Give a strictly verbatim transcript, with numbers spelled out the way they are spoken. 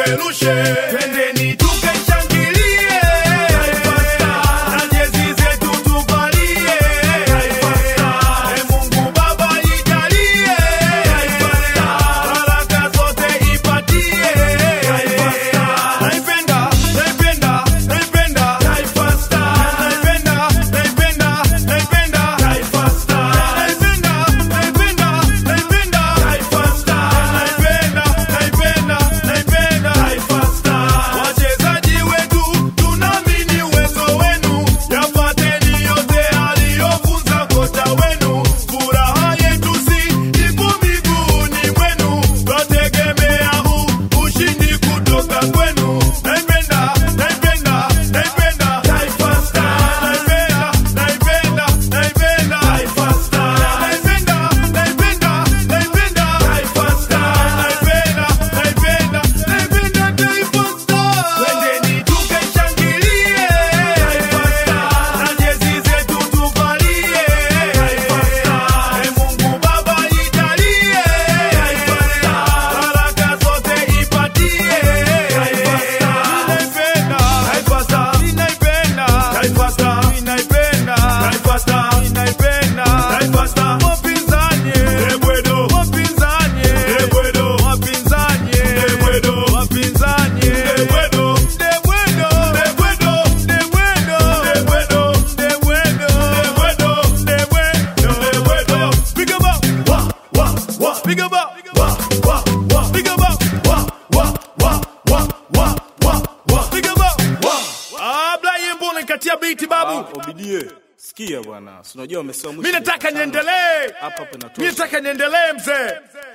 tupeperushe, twendeni tukashangilie Taifa Stars, na jezi zetu tuvalie Taifa Stars, e Mungu Baba ijalie Taifa Stars, baraka zote ipatie Taifa Stars. Naipenda, naipenda, naipenda Taifa Stars, naipenda, naipenda, naipenda Taifa Stars, naipenda, naipenda, naipenda Taifa Stars, naipenda, naipenda, naipenda Taifa Stars. Wachezaji wetu tunaamini uwezo wenu, yafuateni yote aliyofunza kocha wenu. Furaha yetu si ipo miguuni mwenu, twategemea huu ushindi kutoka kwenu. Naipenda, naipenda, naipenda Taifa Stars, naipenda, naipenda, naipenda Taifa Stars, naipenda, naipenda, naipenda Taifa Stars, naipenda, naipenda, naipenda Taifa Stars. Twendeni tukashangilie Taifa Stars, na jezi zetu tuvalie Taifa Stars, e Mungu Baba ijalie Taifa Stars, baraka zote ipatie Taifa Stars. Naipenda Taifa Stars, naipenda Taifa Stars, naipenda Taifa Stars. Wapinzani ebwedo, wapinzani ebwedo, wapinzani ebwedo, wapinzani ebwedo, ebwedo, ebwedo, ebwedo, ebwedo, ebwedo, ebwedo, ebwedo. Pick up, wa wa wa. Pick up, wa wa wa. Pick up, wa wa wa wa wa wa wa. Pick up, wa. Ah, Brian Mbona katia beat babu. Obidie, sikia bwana. Unajua umesema mwisho. Mimi nataka niendelee. Hapa hapa natosha. Mimi nataka niendelee mzee.